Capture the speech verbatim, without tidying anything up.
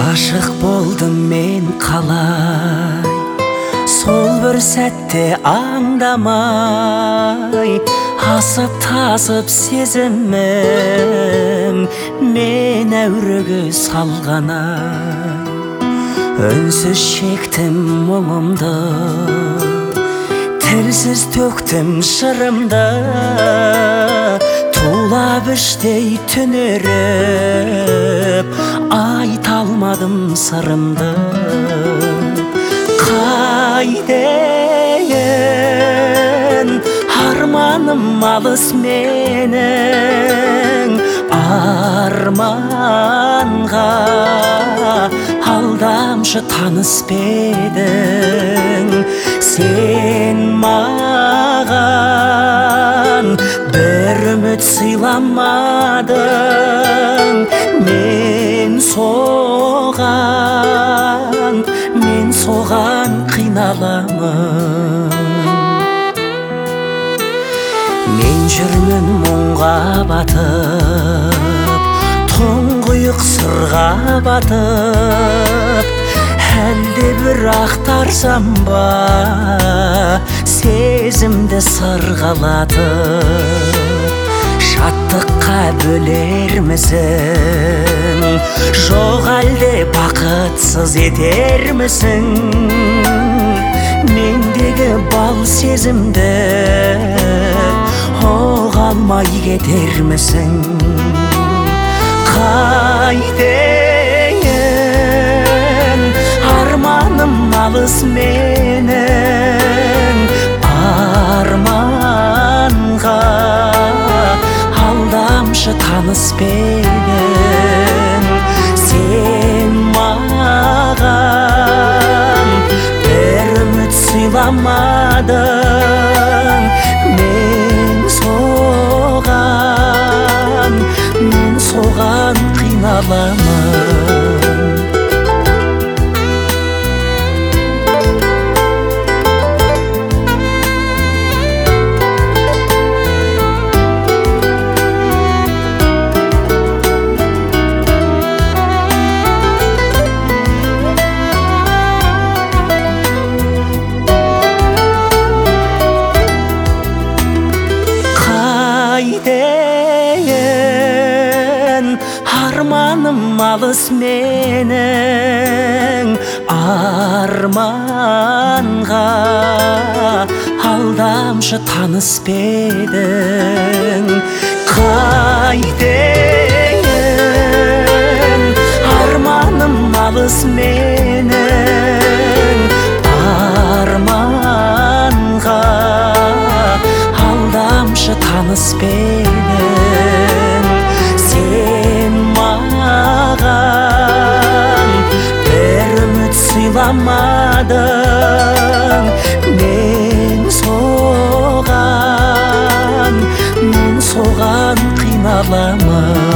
Aşık болдым мен қалай, сол бір сәтте аңдамай, асып тасып сезімім мен әуреге салғанай. Үнсіз шектім мұңымды, тілсіз төктім шырымды, тулап іштей түнеріп, айта алмадым сырымды. Қайден арманым алыс менің, арманға алдамшы таныс бедің. Сен маған бір үміт сыйламадың, мен соған, мен соған қиналамын. Мен жүрмін мұңға батып, тұңғиық сырға батып, әлде бір ақтарсам ба сезімді сырғалатып. Шаттыққа бөлермісің, жоқ әлде бақытсыз етермісің? Мендегі бал сезімді оға алмай кетермісің? Қайден арманым алыс менің, арманға алдамшы таныс бедің. Сен маған бір үміт сыйламадың, мен соған, мен соған қиналамын. Қайден арманым алыс менің, арманға алдамшы таныс бедің. Қайден арманым алыс менің, арманға алдамшы таныс бедің. Сен маған бір үміт сыйламадың, мен соған, мен соған қиналамын.